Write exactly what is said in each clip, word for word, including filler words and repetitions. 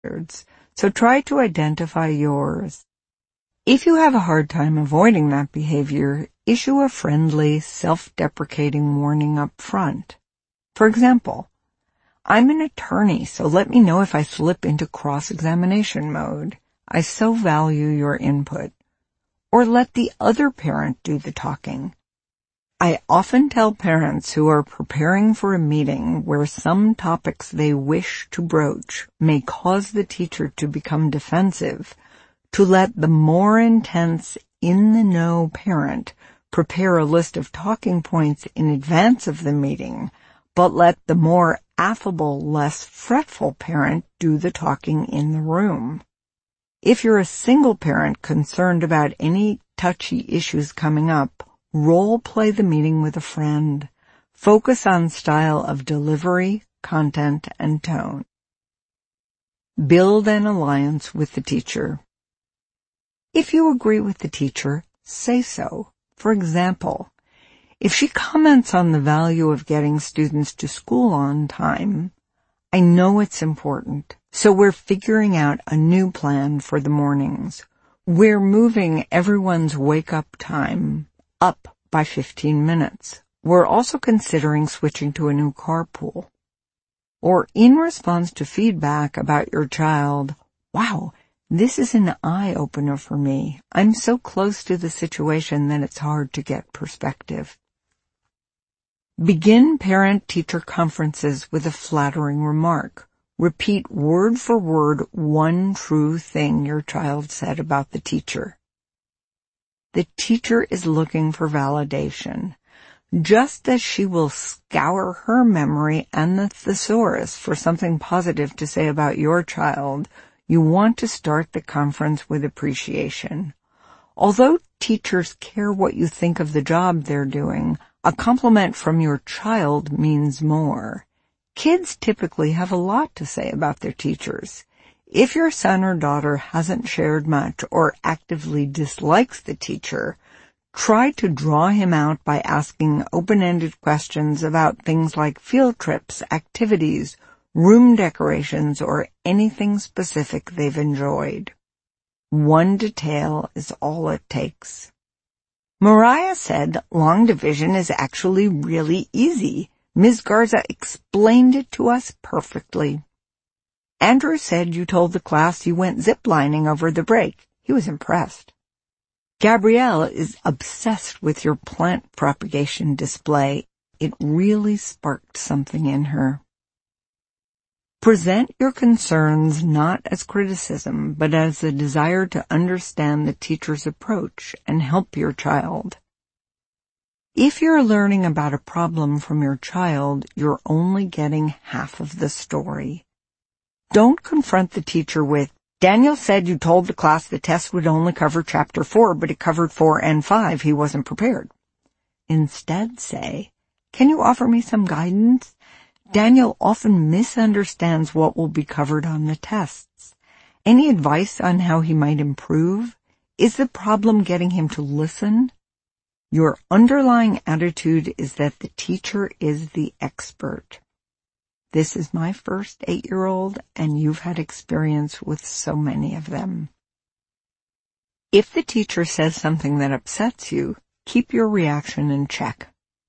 standards, so try to identify yours. If you have a hard time avoiding that behavior, issue a friendly, self-deprecating warning up front. For example, I'm an attorney, so let me know if I slip into cross-examination mode. I so value your input. Or let the other parent do the talking. I often tell parents who are preparing for a meeting where some topics they wish to broach may cause the teacher to become defensive, to let the more intense, in-the-know parent prepare a list of talking points in advance of the meeting, but let the more affable, less fretful parent do the talking in the room. If you're a single parent concerned about any touchy issues coming up, role-play the meeting with a friend. Focus on style of delivery, content, and tone. Build an alliance with the teacher. If you agree with the teacher, say so. For example, if she comments on the value of getting students to school on time, I know it's important, so we're figuring out a new plan for the mornings. We're moving everyone's wake-up time up by fifteen minutes. We're also considering switching to a new carpool. Or in response to feedback about your child, wow, this is an eye-opener for me. I'm so close to the situation that it's hard to get perspective. Begin parent-teacher conferences with a flattering remark. Repeat word for word one true thing your child said about the teacher. The teacher is looking for validation, just as she will scour her memory and the thesaurus for something positive to say about your child. You want to start the conference with appreciation. Although teachers care what you think of the job they're doing, a compliment from your child means more. Kids typically have a lot to say about their teachers. If your son or daughter hasn't shared much or actively dislikes the teacher, try to draw him out by asking open-ended questions about things like field trips, activities, room decorations, or anything specific they've enjoyed. One detail is all it takes. Mariah said long division is actually really easy. Miz Garza explained it to us perfectly. Andrew said you told the class you went ziplining over the break. He was impressed. Gabrielle is obsessed with your plant propagation display. It really sparked something in her. Present your concerns not as criticism, but as a desire to understand the teacher's approach and help your child. If you're learning about a problem from your child, you're only getting half of the story. Don't confront the teacher with, Daniel said you told the class the test would only cover chapter four, but it covered four and five. He wasn't prepared. Instead say, can you offer me some guidance? Daniel often misunderstands what will be covered on the tests. Any advice on how he might improve? Is the problem getting him to listen? Your underlying attitude is that the teacher is the expert. This is my first eight-year-old, and you've had experience with so many of them. If the teacher says something that upsets you, keep your reaction in check.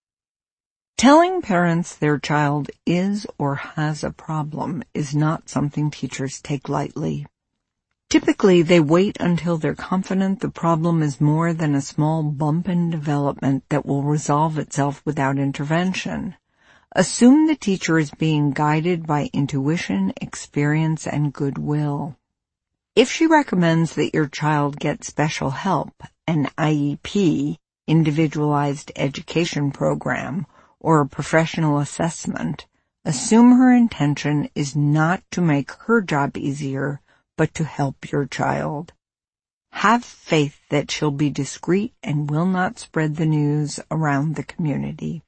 Telling parents their child is or has a problem is not something teachers take lightly. Typically, they wait until they're confident the problem is more than a small bump in development that will resolve itself without intervention. Assume the teacher is being guided by intuition, experience, and goodwill. If she recommends that your child get special help, an I E P, individualized education program, or a professional assessment, assume her intention is not to make her job easier, but to help your child. Have faith that she'll be discreet and will not spread the news around the community.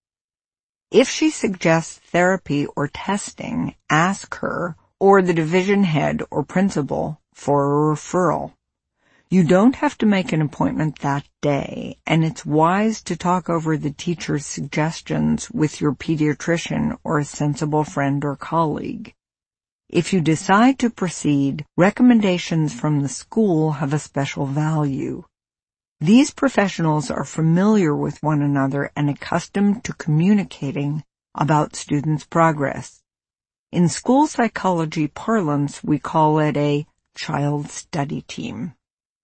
If she suggests therapy or testing, ask her or the division head or principal for a referral. You don't have to make an appointment that day, and it's wise to talk over the teacher's suggestions with your pediatrician or a sensible friend or colleague. If you decide to proceed, recommendations from the school have a special value. These professionals are familiar with one another and accustomed to communicating about students' progress. In school psychology parlance, we call it a child study team.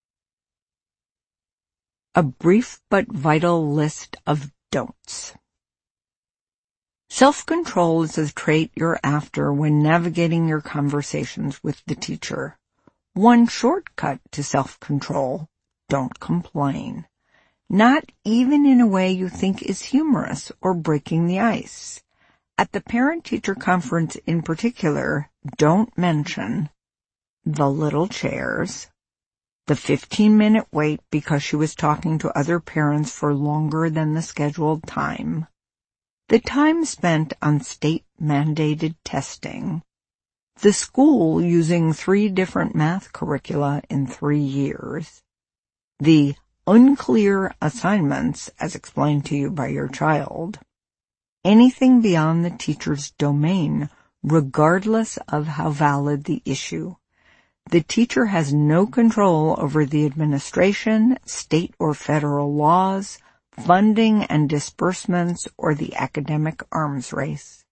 A brief but vital list of don'ts. Self-control is a trait you're after when navigating your conversations with the teacher. One shortcut to self-control: don't complain. Not even in a way you think is humorous or breaking the ice. At the parent-teacher conference in particular, don't mention the little chairs, the fifteen-minute wait because she was talking to other parents for longer than the scheduled time, the time spent on state-mandated testing, the school using three different math curricula in three years, the unclear assignments as explained to you by your child, anything beyond the teacher's domain, regardless of how valid the issue. The teacher has no control over the administration, state or federal laws, funding and disbursements, or the academic arms race.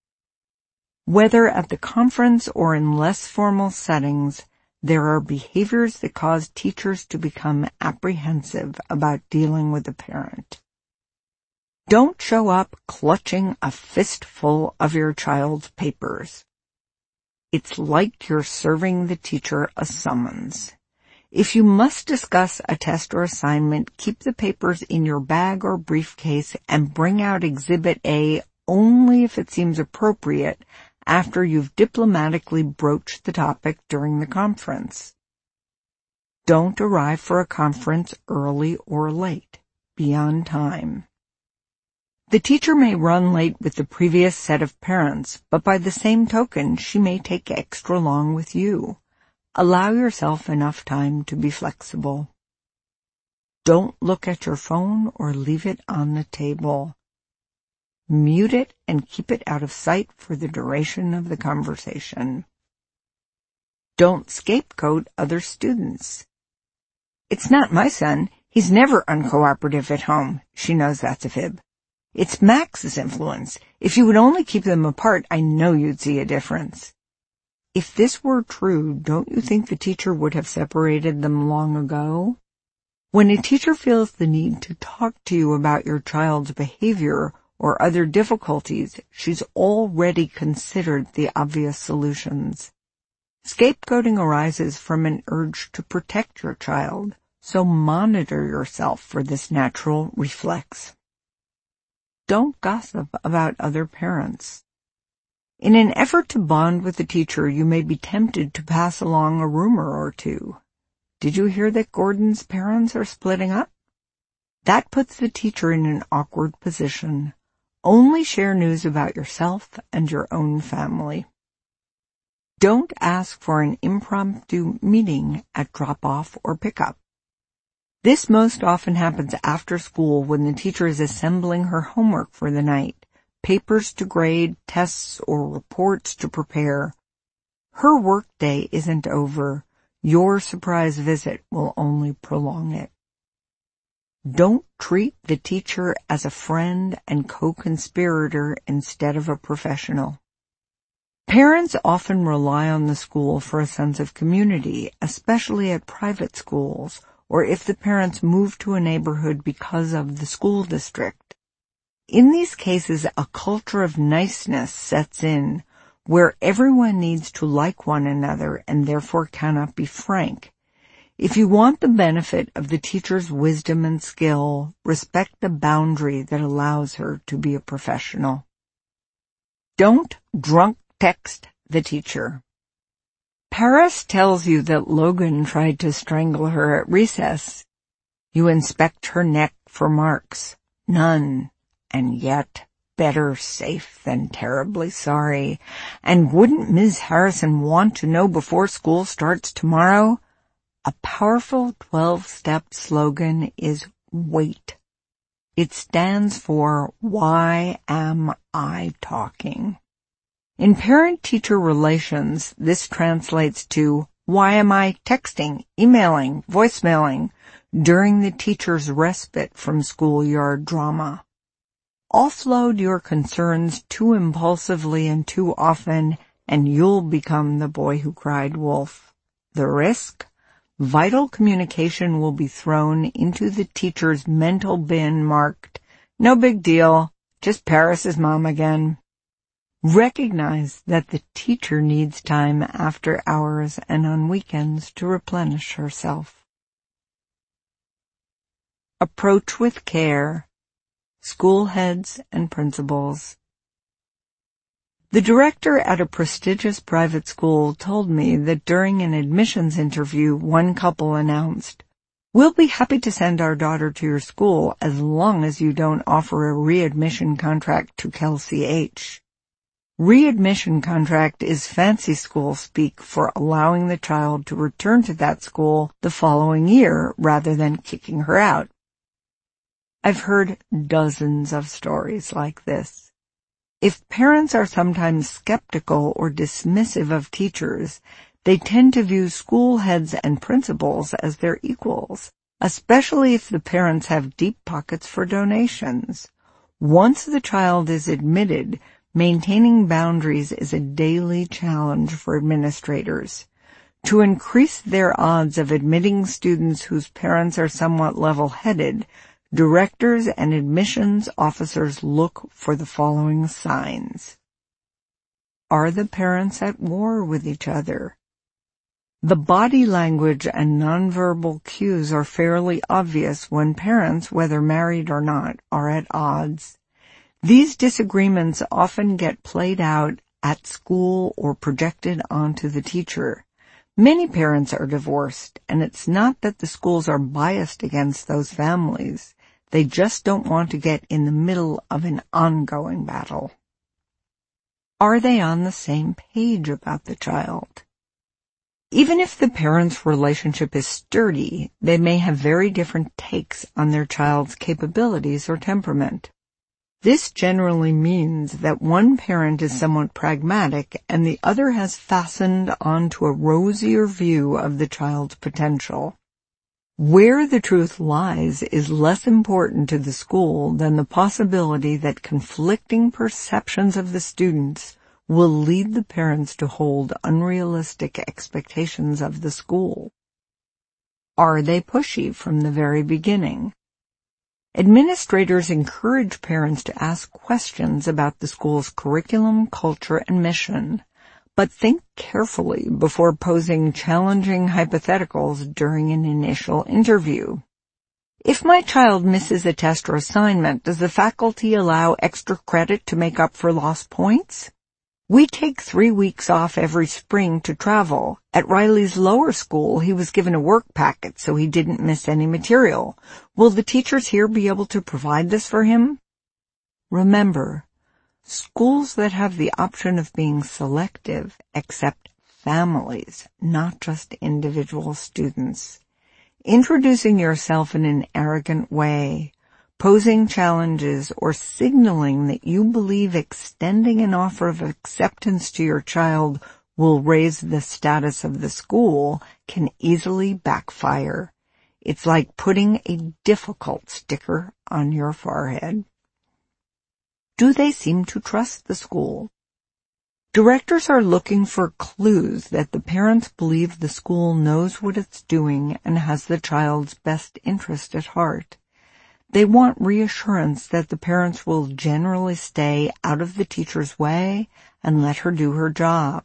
Whether at the conference or in less formal settings, there are behaviors that cause teachers to become apprehensive about dealing with a parent. Don't show up clutching a fistful of your child's papers. It's like you're serving the teacher a summons. If you must discuss a test or assignment, keep the papers in your bag or briefcase and bring out Exhibit A only if it seems appropriate after you've diplomatically broached the topic during the conference. Don't arrive for a conference early or late. Be on time. The teacher may run late with the previous set of parents, but by the same token, she may take extra long with you. Allow yourself enough time to be flexible. Don't look at your phone or leave it on the table. Mute it and keep it out of sight for the duration of the conversation. Don't scapegoat other students. It's not my son. He's never uncooperative at home. She knows that's a fib. It's Max's influence. If you would only keep them apart, I know you'd see a difference. If this were true, don't you think the teacher would have separated them long ago? When a teacher feels the need to talk to you about your child's behavior or other difficulties, she's already considered the obvious solutions. Scapegoating arises from an urge to protect your child, so monitor yourself for this natural reflex. Don't gossip about other parents. In an effort to bond with the teacher, you may be tempted to pass along a rumor or two. Did you hear that Gordon's parents are splitting up? That puts the teacher in an awkward position. Only share news about yourself and your own family. Don't ask for an impromptu meeting at drop-off or pickup. This most often happens after school when the teacher is assembling her homework for the night, papers to grade, tests or reports to prepare. Her workday isn't over. Your surprise visit will only prolong it. Don't treat the teacher as a friend and co-conspirator instead of a professional. Parents often rely on the school for a sense of community, especially at private schools, or if the parents move to a neighborhood because of the school district. In these cases, a culture of niceness sets in, where everyone needs to like one another and therefore cannot be frank. If you want the benefit of the teacher's wisdom and skill, respect the boundary that allows her to be a professional. Don't drunk text the teacher. Paris tells you that Logan tried to strangle her at recess. You inspect her neck for marks. None. And yet, better safe than terribly sorry. And wouldn't Miz Harrison want to know before school starts tomorrow? A powerful twelve-step slogan is WAIT. It stands for Why Am I Talking? In parent-teacher relations, this translates to, why am I texting, emailing, voicemailing during the teacher's respite from schoolyard drama? Offload your concerns too impulsively and too often, and you'll become the boy who cried wolf. The risk? Vital communication will be thrown into the teacher's mental bin marked, no big deal, just Paris's mom again. Recognize that the teacher needs time after hours and on weekends to replenish herself. Approach with care. School heads and principals. The director at a prestigious private school told me that during an admissions interview, one couple announced, "We'll be happy to send our daughter to your school as long as you don't offer a readmission contract to Kelsey H." Readmission contract is fancy school speak for allowing the child to return to that school the following year rather than kicking her out. I've heard dozens of stories like this. If parents are sometimes skeptical or dismissive of teachers, they tend to view school heads and principals as their equals, especially if the parents have deep pockets for donations. Once the child is admitted, maintaining boundaries is a daily challenge for administrators. To increase their odds of admitting students whose parents are somewhat level-headed, directors and admissions officers look for the following signs. Are the parents at war with each other? The body language and nonverbal cues are fairly obvious when parents, whether married or not, are at odds. These disagreements often get played out at school or projected onto the teacher. Many parents are divorced, and it's not that the schools are biased against those families. They just don't want to get in the middle of an ongoing battle. Are they on the same page about the child? Even if the parents' relationship is sturdy, they may have very different takes on their child's capabilities or temperament. This generally means that one parent is somewhat pragmatic and the other has fastened onto a rosier view of the child's potential. Where the truth lies is less important to the school than the possibility that conflicting perceptions of the students will lead the parents to hold unrealistic expectations of the school. Are they pushy from the very beginning? Administrators encourage parents to ask questions about the school's curriculum, culture, and mission, but think carefully before posing challenging hypotheticals during an initial interview. If my child misses a test or assignment, does the faculty allow extra credit to make up for lost points? We take three weeks off every spring to travel. At Riley's lower school, he was given a work packet so he didn't miss any material. Will the teachers here be able to provide this for him? Remember, schools that have the option of being selective accept families, not just individual students. Introducing yourself in an arrogant way, posing challenges, or signaling that you believe extending an offer of acceptance to your child will raise the status of the school can easily backfire. It's like putting a difficult sticker on your forehead. Do they seem to trust the school? Directors are looking for clues that the parents believe the school knows what it's doing and has the child's best interest at heart. They want reassurance that the parents will generally stay out of the teacher's way and let her do her job.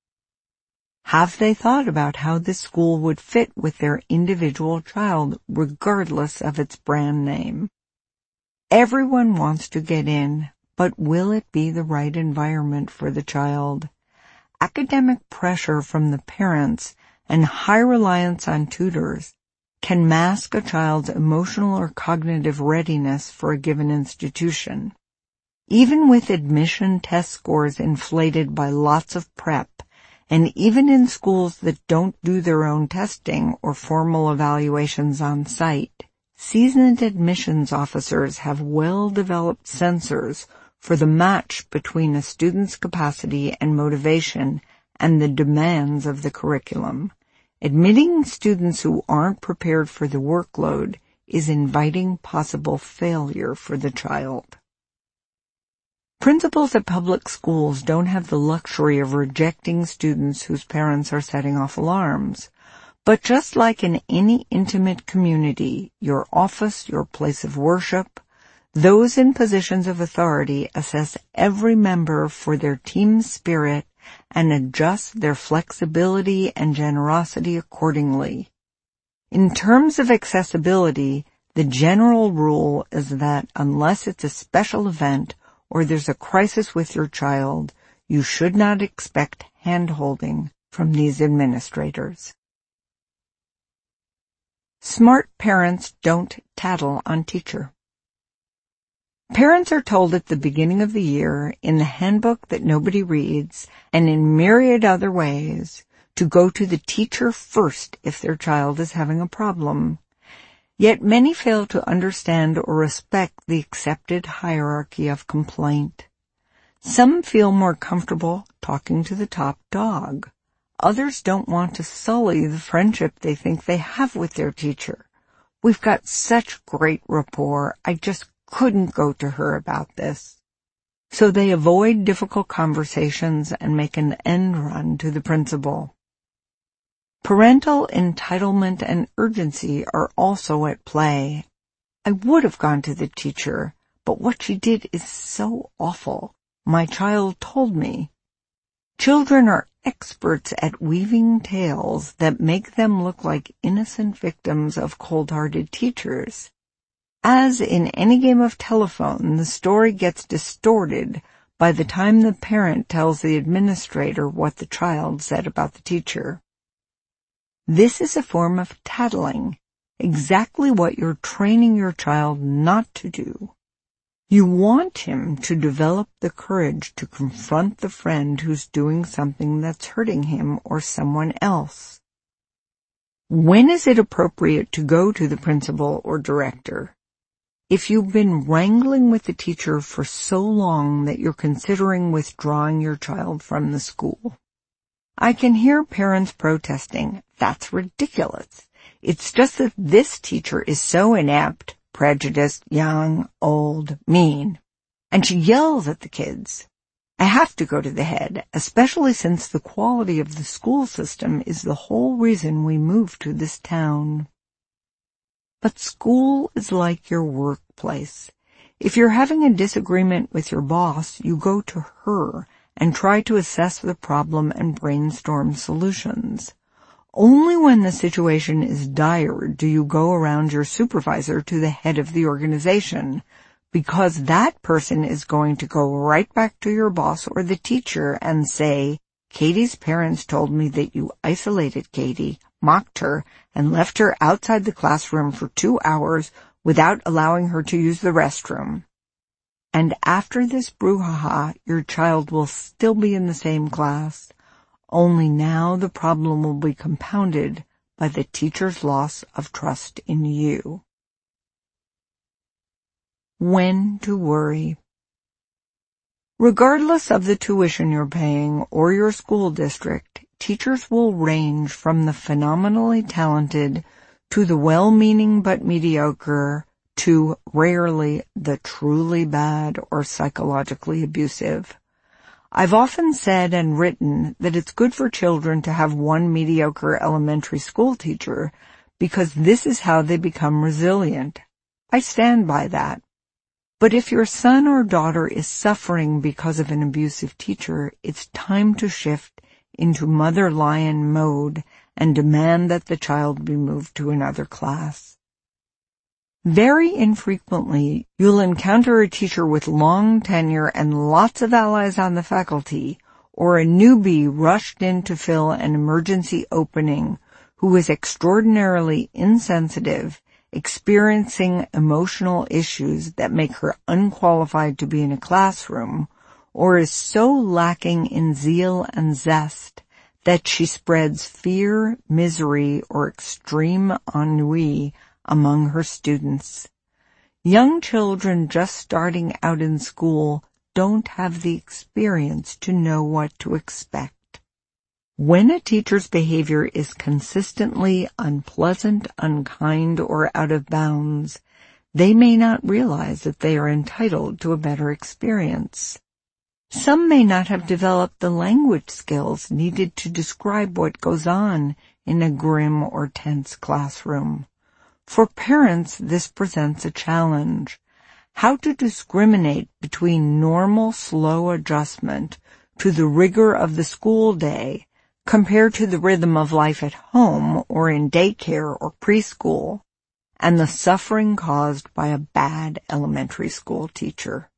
Have they thought about how this school would fit with their individual child, regardless of its brand name? Everyone wants to get in, but will it be the right environment for the child? Academic pressure from the parents and high reliance on tutors can mask a child's emotional or cognitive readiness for a given institution. Even with admission test scores inflated by lots of prep, and even in schools that don't do their own testing or formal evaluations on site, seasoned admissions officers have well-developed sensors for the match between a student's capacity and motivation and the demands of the curriculum. Admitting students who aren't prepared for the workload is inviting possible failure for the child. Principals at public schools don't have the luxury of rejecting students whose parents are setting off alarms. But just like in any intimate community, your office, your place of worship, those in positions of authority assess every member for their team spirit and adjust their flexibility and generosity accordingly. In terms of accessibility, the general rule is that unless it's a special event or there's a crisis with your child, you should not expect hand-holding from these administrators. Smart parents don't tattle on teacher. Parents are told at the beginning of the year, in the handbook that nobody reads, and in myriad other ways, to go to the teacher first if their child is having a problem. Yet many fail to understand or respect the accepted hierarchy of complaint. Some feel more comfortable talking to the top dog. Others don't want to sully the friendship they think they have with their teacher. We've got such great rapport, I just couldn't go to her about this. So they avoid difficult conversations and make an end run to the principal. Parental entitlement and urgency are also at play. I would have gone to the teacher, but what she did is so awful. My child told me. Children are experts at weaving tales that make them look like innocent victims of cold-hearted teachers. As in any game of telephone, the story gets distorted by the time the parent tells the administrator what the child said about the teacher. This is a form of tattling, exactly what you're training your child not to do. You want him to develop the courage to confront the friend who's doing something that's hurting him or someone else. When is it appropriate to go to the principal or director? If you've been wrangling with the teacher for so long that you're considering withdrawing your child from the school. I can hear parents protesting, that's ridiculous. It's just that this teacher is so inept, prejudiced, young, old, mean. And she yells at the kids. I have to go to the head, especially since the quality of the school system is the whole reason we moved to this town. But school is like your workplace. If you're having a disagreement with your boss, you go to her and try to assess the problem and brainstorm solutions. Only when the situation is dire do you go around your supervisor to the head of the organization, because that person is going to go right back to your boss or the teacher and say, Katie's parents told me that you isolated Katie, mocked her, and left her outside the classroom for two hours without allowing her to use the restroom. And after this brouhaha, your child will still be in the same class, only now the problem will be compounded by the teacher's loss of trust in you. When to worry. Regardless of the tuition you're paying or your school district, teachers will range from the phenomenally talented to the well-meaning but mediocre to rarely the truly bad or psychologically abusive. I've often said and written that it's good for children to have one mediocre elementary school teacher because this is how they become resilient. I stand by that. But if your son or daughter is suffering because of an abusive teacher, it's time to shift into mother lion mode and demand that the child be moved to another class. Very infrequently, you'll encounter a teacher with long tenure and lots of allies on the faculty, or a newbie rushed in to fill an emergency opening who is extraordinarily insensitive, experiencing emotional issues that make her unqualified to be in a classroom, or is so lacking in zeal and zest that she spreads fear, misery, or extreme ennui among her students. Young children just starting out in school don't have the experience to know what to expect. When a teacher's behavior is consistently unpleasant, unkind, or out of bounds, they may not realize that they are entitled to a better experience. Some may not have developed the language skills needed to describe what goes on in a grim or tense classroom. For parents, this presents a challenge. How to discriminate between normal, slow adjustment to the rigor of the school day compared to the rhythm of life at home or in daycare or preschool, and the suffering caused by a bad elementary school teacher.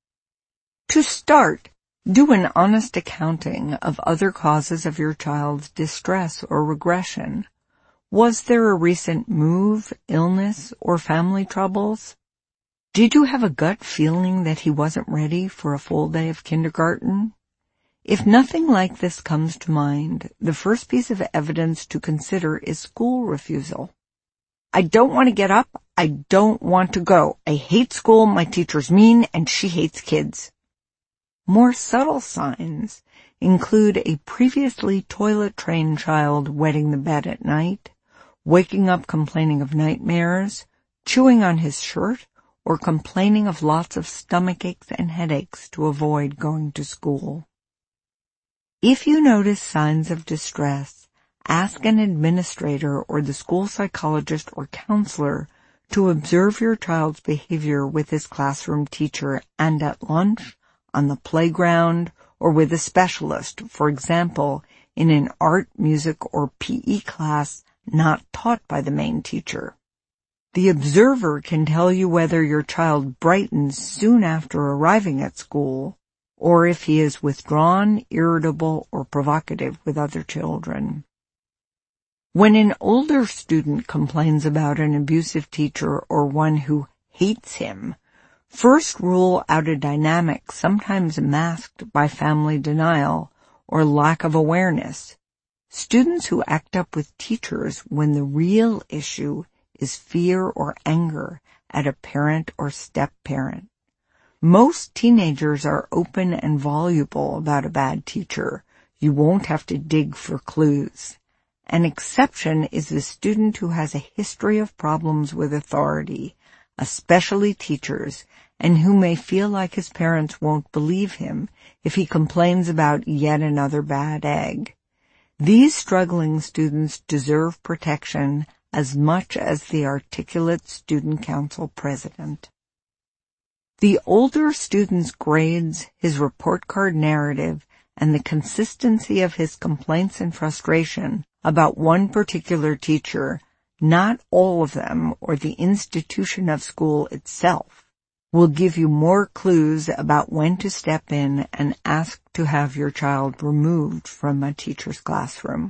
To start, do an honest accounting of other causes of your child's distress or regression. Was there a recent move, illness, or family troubles? Did you have a gut feeling that he wasn't ready for a full day of kindergarten? If nothing like this comes to mind, the first piece of evidence to consider is school refusal. I don't want to get up. I don't want to go. I hate school. My teacher's mean and she hates kids. More subtle signs include a previously toilet-trained child wetting the bed at night, waking up complaining of nightmares, chewing on his shirt, or complaining of lots of stomach aches and headaches to avoid going to school. If you notice signs of distress, ask an administrator or the school psychologist or counselor to observe your child's behavior with his classroom teacher and at lunch, on the playground, or with a specialist, for example, in an art, music, or P E class not taught by the main teacher. The observer can tell you whether your child brightens soon after arriving at school, or if he is withdrawn, irritable, or provocative with other children. When an older student complains about an abusive teacher or one who hates him, first rule out a dynamic sometimes masked by family denial or lack of awareness. Students who act up with teachers when the real issue is fear or anger at a parent or step-parent. Most teenagers are open and voluble about a bad teacher. You won't have to dig for clues. An exception is the student who has a history of problems with authority, especially teachers, and who may feel like his parents won't believe him if he complains about yet another bad egg. These struggling students deserve protection as much as the articulate student council president. The older student's grades, his report card narrative, and the consistency of his complaints and frustration about one particular teacher, not all of them or the institution of school itself, will give you more clues about when to step in and ask to have your child removed from a teacher's classroom.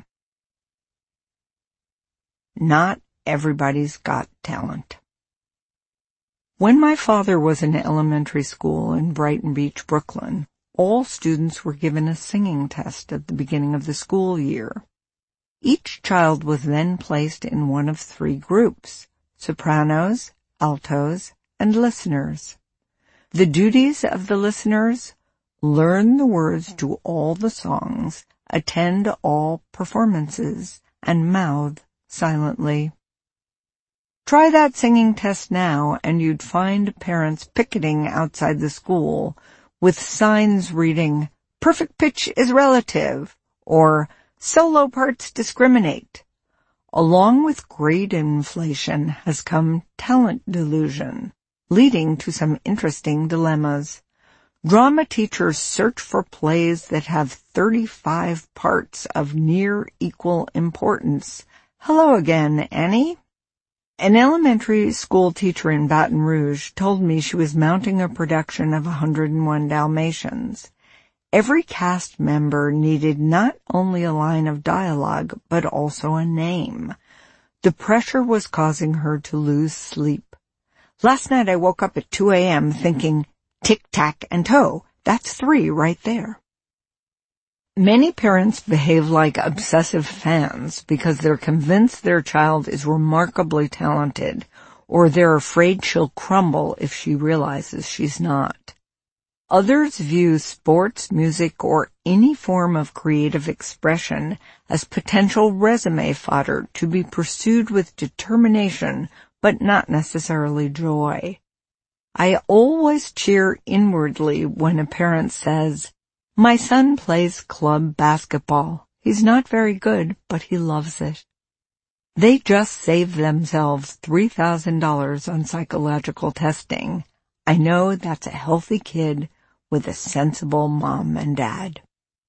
Not everybody's got talent. When my father was in elementary school in Brighton Beach, Brooklyn, all students were given a singing test at the beginning of the school year. Each child was then placed in one of three groups: sopranos, altos, and listeners. The duties of the listeners: learn the words to all the songs, attend all performances, and mouth silently. Try that singing test now, and you'd find parents picketing outside the school with signs reading, "Perfect pitch is relative," or "Solo parts discriminate." Along with grade inflation has come talent delusion, leading to some interesting dilemmas. Drama teachers search for plays that have thirty-five parts of near equal importance. Hello again, Annie. An elementary school teacher in Baton Rouge told me she was mounting a production of one hundred and one Dalmatians. Every cast member needed not only a line of dialogue, but also a name. The pressure was causing her to lose sleep. "Last night I woke up at two a.m. thinking, tic-tac and toe. That's three right there." Many parents behave like obsessive fans because they're convinced their child is remarkably talented, or they're afraid she'll crumble if she realizes she's not. Others view sports, music, or any form of creative expression as potential resume fodder to be pursued with determination, but not necessarily joy. I always cheer inwardly when a parent says, "My son plays club basketball. He's not very good, but he loves it." They just saved themselves three thousand dollars on psychological testing. I know that's a healthy kid with a sensible mom and dad.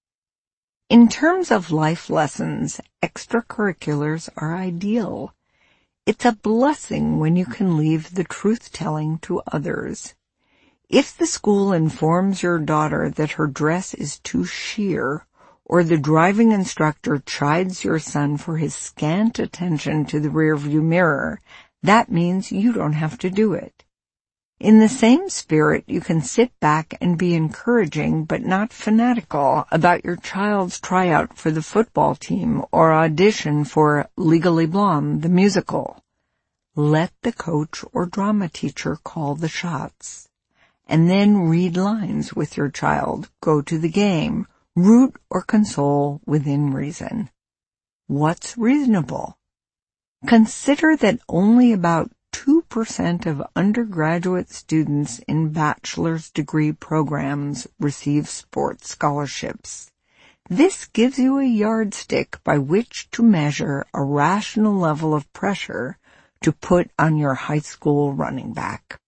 In terms of life lessons, extracurriculars are ideal. It's a blessing when you can leave the truth-telling to others. If the school informs your daughter that her dress is too sheer, or the driving instructor chides your son for his scant attention to the rearview mirror, that means you don't have to do it. In the same spirit, you can sit back and be encouraging but not fanatical about your child's tryout for the football team or audition for Legally Blonde, the musical. Let the coach or drama teacher call the shots. And then read lines with your child, go to the game, root or console within reason. What's reasonable? Consider that only about two percent of undergraduate students in bachelor's degree programs receive sports scholarships. This gives you a yardstick by which to measure a rational level of pressure to put on your high school running back.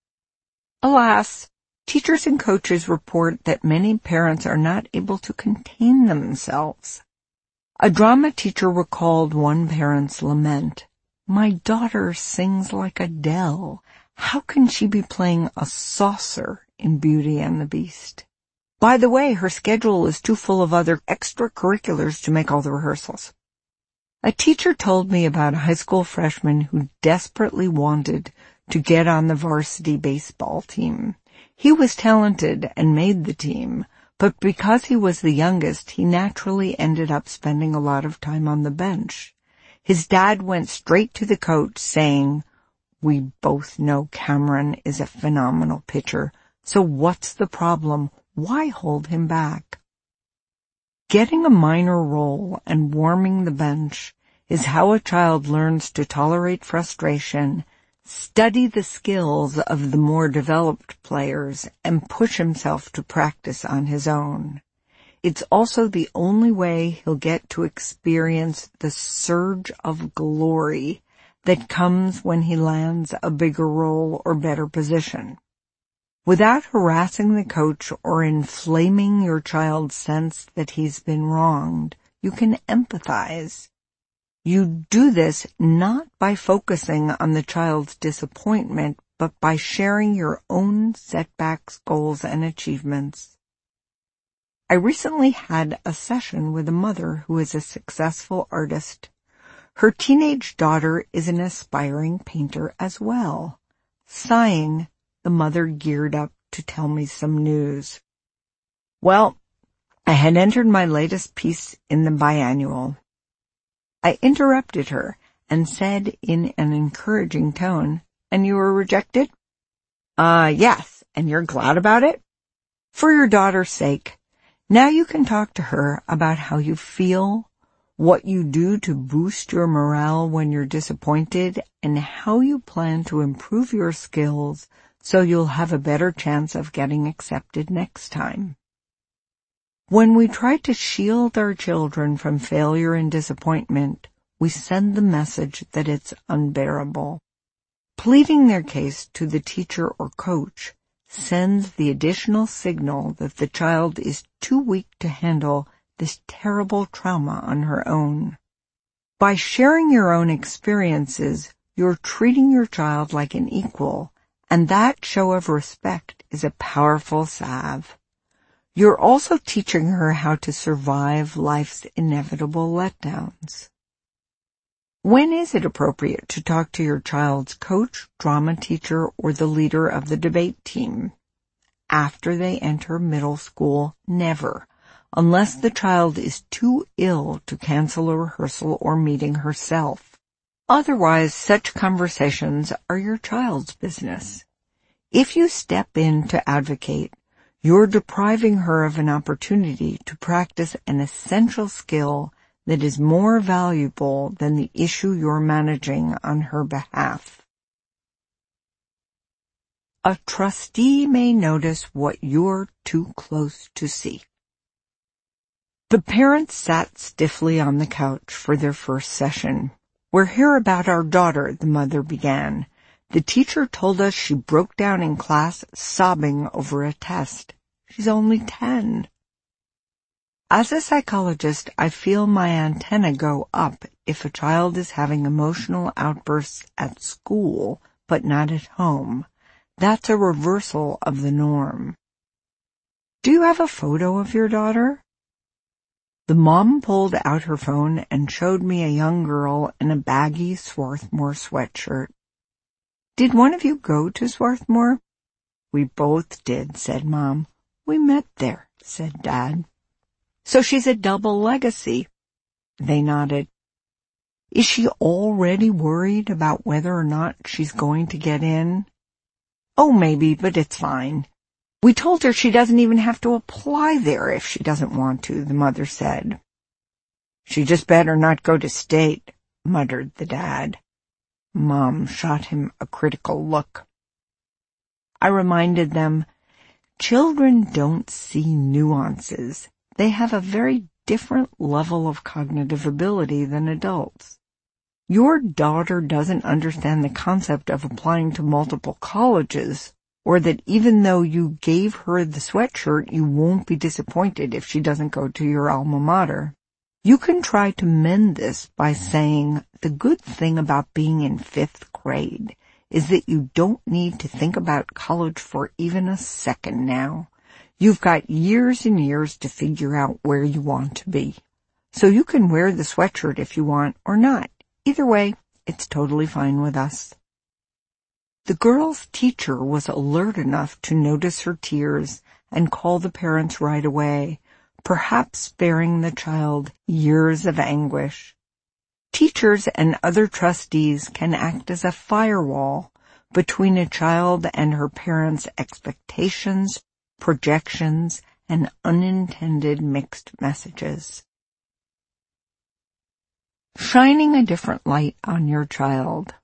Alas, teachers and coaches report that many parents are not able to contain themselves. A drama teacher recalled one parent's lament. "My daughter sings like Adele. How can she be playing a saucer in Beauty and the Beast? By the way, her schedule is too full of other extracurriculars to make all the rehearsals." A teacher told me about a high school freshman who desperately wanted to get on the varsity baseball team. He was talented and made the team, but because he was the youngest, he naturally ended up spending a lot of time on the bench. His dad went straight to the coach saying, "We both know Cameron is a phenomenal pitcher, so what's the problem? Why hold him back?" Getting a minor role and warming the bench is how a child learns to tolerate frustration, study the skills of the more developed players, and push himself to practice on his own. It's also the only way he'll get to experience the surge of glory that comes when he lands a bigger role or better position. Without harassing the coach or inflaming your child's sense that he's been wronged, you can empathize. You do this not by focusing on the child's disappointment, but by sharing your own setbacks, goals, and achievements. I recently had a session with a mother who is a successful artist. Her teenage daughter is an aspiring painter as well. Sighing, the mother geared up to tell me some news. Well, I had entered my latest piece in the biannual. I interrupted her and said in an encouraging tone, "And you were rejected?" Uh, yes, and you're glad about it? For your daughter's sake, now you can talk to her about how you feel, what you do to boost your morale when you're disappointed, and how you plan to improve your skills so you'll have a better chance of getting accepted next time. When we try to shield our children from failure and disappointment, we send the message that it's unbearable. Pleading their case to the teacher or coach sends the additional signal that the child is too weak to handle this terrible trauma on her own. By sharing your own experiences, you're treating your child like an equal, and that show of respect is a powerful salve. You're also teaching her how to survive life's inevitable letdowns. When is it appropriate to talk to your child's coach, drama teacher, or the leader of the debate team? After they enter middle school, never, unless the child is too ill to cancel a rehearsal or meeting herself. Otherwise, such conversations are your child's business. If you step in to advocate, You're depriving her of an opportunity to practice an essential skill that is more valuable than the issue you're managing on her behalf. A trustee may notice what you're too close to see. The parents sat stiffly on the couch for their first session. "We're here about our daughter," the mother began. "The teacher told us she broke down in class sobbing over a test. She's only ten." As a psychologist, I feel my antenna go up if a child is having emotional outbursts at school, but not at home. That's a reversal of the norm. "Do you have a photo of your daughter?" The mom pulled out her phone and showed me a young girl in a baggy Swarthmore sweatshirt. "Did one of you go to Swarthmore?" "We both did," said Mom. "We met there," said Dad. "So she's a double legacy." They nodded. "Is she already worried about whether or not she's going to get in?" "Oh, maybe, but it's fine. We told her she doesn't even have to apply there if she doesn't want to," the mother said. "She just better not go to state," muttered the dad. Mom shot him a critical look. I reminded them, children don't see nuances. They have a very different level of cognitive ability than adults. Your daughter doesn't understand the concept of applying to multiple colleges, or that even though you gave her the sweatshirt, you won't be disappointed if she doesn't go to your alma mater. You can try to mend this by saying, the good thing about being in fifth grade is that you don't need to think about college for even a second now. You've got years and years to figure out where you want to be. So you can wear the sweatshirt if you want or not. Either way, it's totally fine with us. The girl's teacher was alert enough to notice her tears and call the parents right away, perhaps sparing the child years of anguish. Teachers and other trustees can act as a firewall between a child and her parents' expectations, projections, and unintended mixed messages. Shining a different light on your child.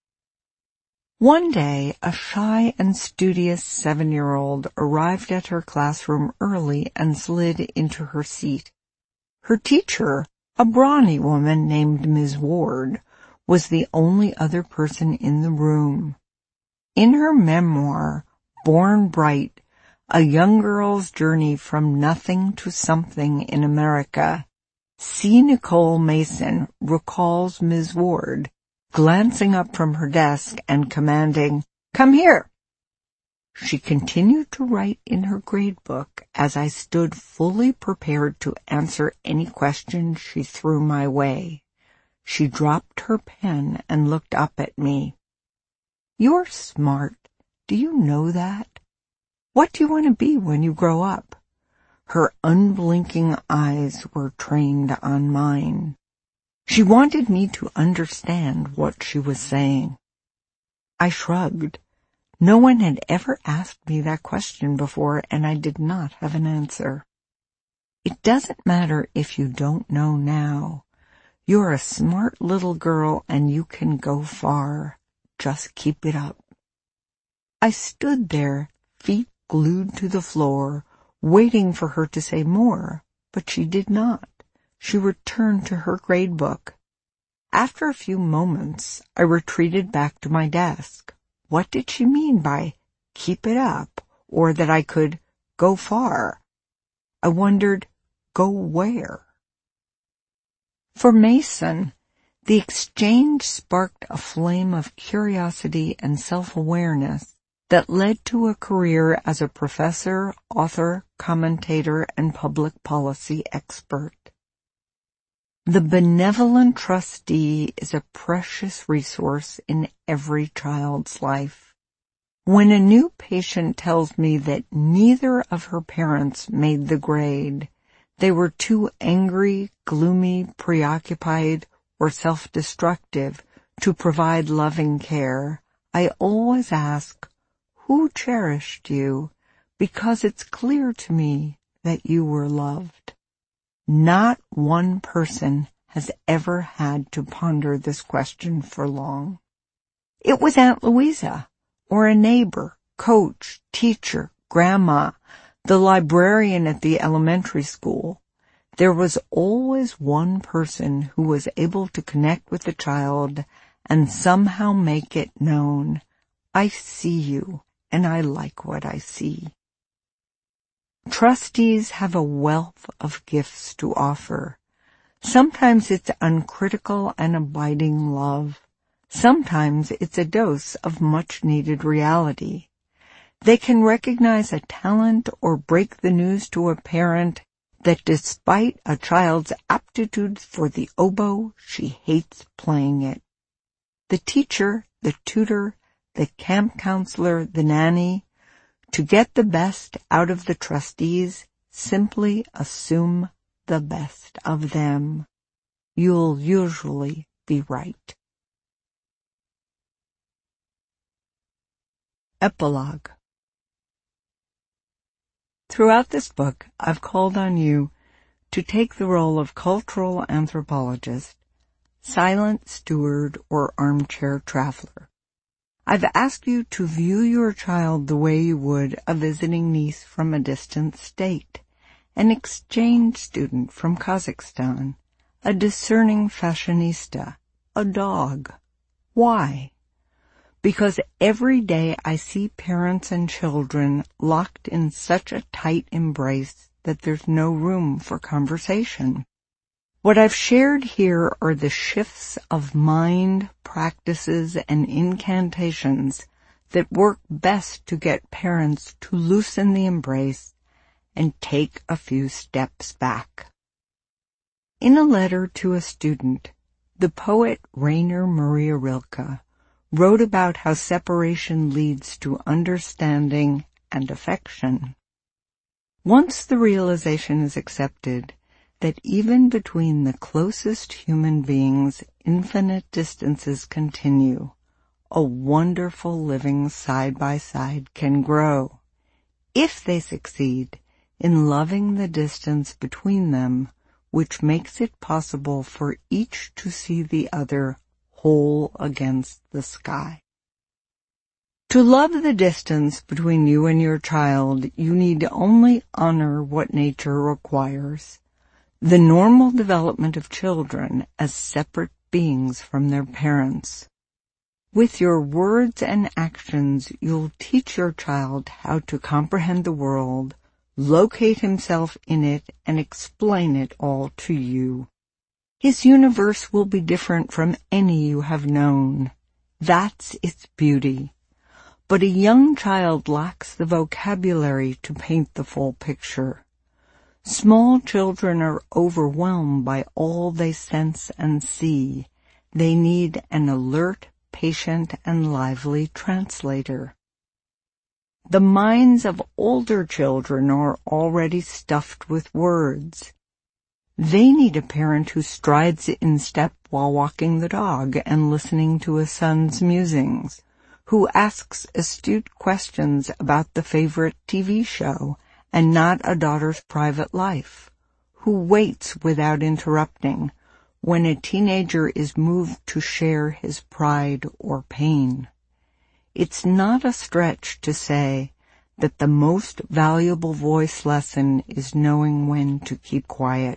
One day, a shy and studious seven-year-old arrived at her classroom early and slid into her seat. Her teacher, a brawny woman named Miz Ward, was the only other person in the room. In her memoir, Born Bright, A Young Girl's Journey from Nothing to Something in America, C. Nicole Mason recalls Miz Ward glancing up from her desk and commanding, "Come here." She continued to write in her grade book as I stood fully prepared to answer any questions she threw my way. She dropped her pen and looked up at me. "You're smart. Do you know that? What do you want to be when you grow up?" Her unblinking eyes were trained on mine. She wanted me to understand what she was saying. I shrugged. No one had ever asked me that question before, and I did not have an answer. "It doesn't matter if you don't know now. You're a smart little girl and you can go far. Just keep it up." I stood there, feet glued to the floor, waiting for her to say more, but she did not. She returned to her grade book. After a few moments, I retreated back to my desk. What did she mean by keep it up, or that I could go far? I wondered, go where? For Mason, the exchange sparked a flame of curiosity and self-awareness that led to a career as a professor, author, commentator, and public policy expert. The benevolent trustee is a precious resource in every child's life. When a new patient tells me that neither of her parents made the grade, they were too angry, gloomy, preoccupied, or self-destructive to provide loving care, I always ask, who cherished you? because it's clear to me that you were loved. Not one person has ever had to ponder this question for long. It was Aunt Louisa, or a neighbor, coach, teacher, grandma, the librarian at the elementary school. There was always one person who was able to connect with the child and somehow make it known, I see you and I like what I see. Trustees have a wealth of gifts to offer. Sometimes it's uncritical and abiding love. Sometimes it's a dose of much-needed reality. They can recognize a talent or break the news to a parent that despite a child's aptitude for the oboe, she hates playing it. The teacher, the tutor, the camp counselor, the nanny, to get the best out of the trustees, simply assume the best of them. You'll usually be right. Epilogue. Throughout this book, I've called on you to take the role of cultural anthropologist, silent steward, or armchair traveler. I've asked you to view your child the way you would a visiting niece from a distant state, an exchange student from Kazakhstan, a discerning fashionista, a dog. Why? Because every day I see parents and children locked in such a tight embrace that there's no room for conversation. What I've shared here are the shifts of mind, practices, and incantations that work best to get parents to loosen the embrace and take a few steps back. In a letter to a student, the poet Rainer Maria Rilke wrote about how separation leads to understanding and affection. Once the realization is accepted that even between the closest human beings infinite distances continue, a wonderful living side by side can grow, if they succeed in loving the distance between them, which makes it possible for each to see the other whole against the sky. To love the distance between you and your child, you need only honor what nature requires, the normal development of children as separate beings from their parents. With your words and actions, you'll teach your child how to comprehend the world, locate himself in it, and explain it all to you. His universe will be different from any you have known. That's its beauty. But a young child lacks the vocabulary to paint the full picture. Small children are overwhelmed by all they sense and see. They need an alert, patient, and lively translator. The minds of older children are already stuffed with words. They need a parent who strides in step while walking the dog and listening to a son's musings, who asks astute questions about the favorite T V show and not a daughter's private life, who waits without interrupting when a teenager is moved to share his pride or pain. It's not a stretch to say that the most valuable voice lesson is knowing when to keep quiet.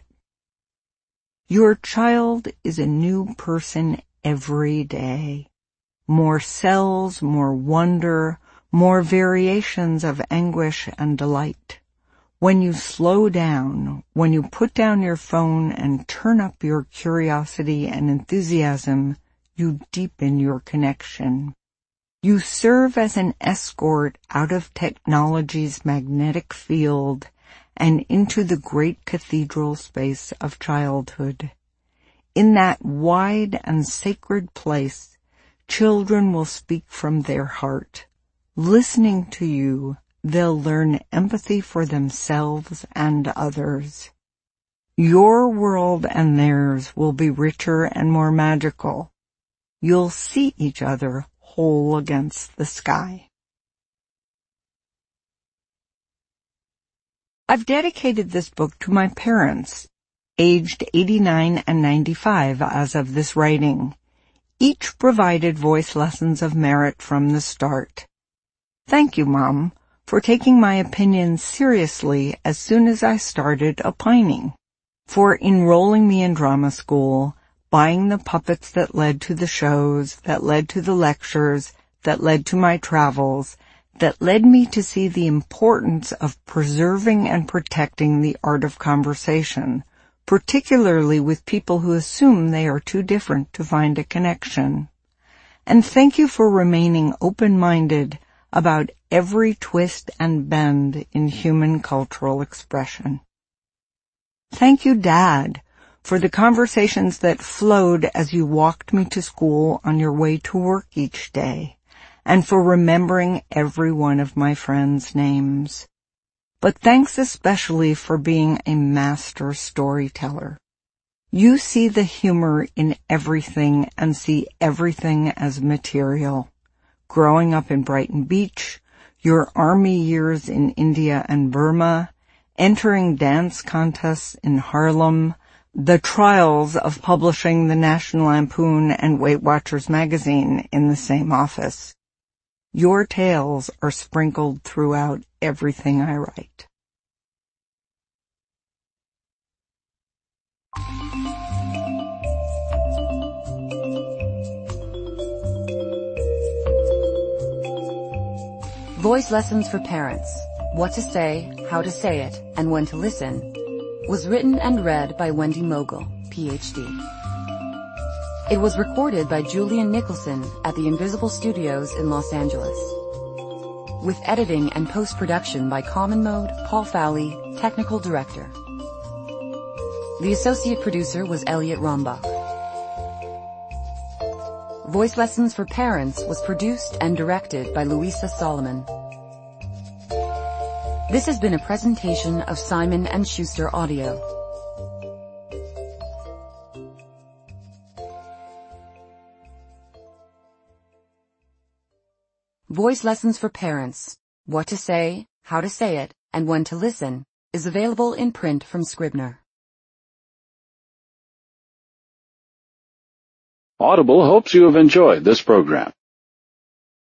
Your child is a new person every day. More cells, more wonder, more variations of anguish and delight. When you slow down, when you put down your phone and turn up your curiosity and enthusiasm, you deepen your connection. You serve as an escort out of technology's magnetic field and into the great cathedral space of childhood. In that wide and sacred place, children will speak from their heart. Listening to you, they'll learn empathy for themselves and others. Your world and theirs will be richer and more magical. You'll see each other whole against the sky. I've dedicated this book to my parents, aged eighty-nine and ninety-five as of this writing. Each provided voice lessons of merit from the start. Thank you, Mom, for taking my opinions seriously as soon as I started opining, for enrolling me in drama school, buying the puppets that led to the shows, that led to the lectures, that led to my travels, that led me to see the importance of preserving and protecting the art of conversation, particularly with people who assume they are too different to find a connection. And thank you for remaining open-minded about every twist and bend in human cultural expression. Thank you, Dad, for the conversations that flowed as you walked me to school on your way to work each day, and for remembering every one of my friends' names. But thanks especially for being a master storyteller. You see the humor in everything and see everything as material. Growing up in Brighton Beach, your army years in India and Burma, entering dance contests in Harlem, the trials of publishing the National Lampoon and Weight Watchers magazine in the same office. Your tales are sprinkled throughout everything I write. Voice Lessons for Parents, What to Say, How to Say It, and When to Listen, was written and read by Wendy Mogul, P H D. It was recorded by Julian Nicholson at the Invisible Studios in Los Angeles, with editing and post-production by Common Mode, Paul Fowley, Technical Director. The associate producer was Elliot Rombach. Voice Lessons for Parents was produced and directed by Louisa Solomon. This has been a presentation of Simon and Schuster Audio. Voice Lessons for Parents, What to Say, How to Say It, and When to Listen, is available in print from Scribner. Audible hopes you have enjoyed this program.